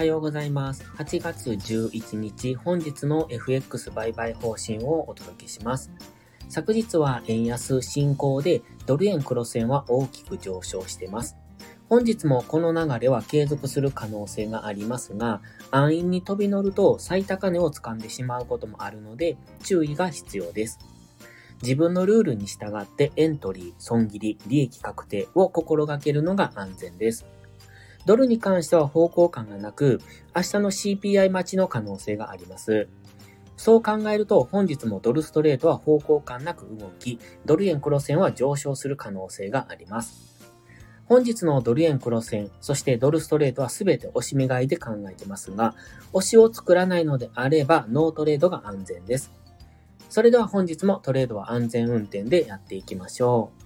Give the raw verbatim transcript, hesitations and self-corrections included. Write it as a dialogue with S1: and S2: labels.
S1: はようございます。はちがつじゅういちにち、本日の エフエックス 売買方針をお届けします。昨日は円安進行でドル円クロス円は大きく上昇しています。本日もこの流れは継続する可能性がありますが、安易に飛び乗ると最高値を掴んでしまうこともあるので注意が必要です。自分のルールに従ってエントリー、損切り、利益確定を心がけるのが安全です。ドルに関しては方向感がなく、明日の シーピーアイ 待ちの可能性があります。そう考えると本日もドルストレートは方向感なく動き、ドル円クロス円は上昇する可能性があります。本日のドル円クロス円、そしてドルストレートはすべて押し目買いで考えてますが、押しを作らないのであればノートレードが安全です。それでは本日もトレードは安全運転でやっていきましょう。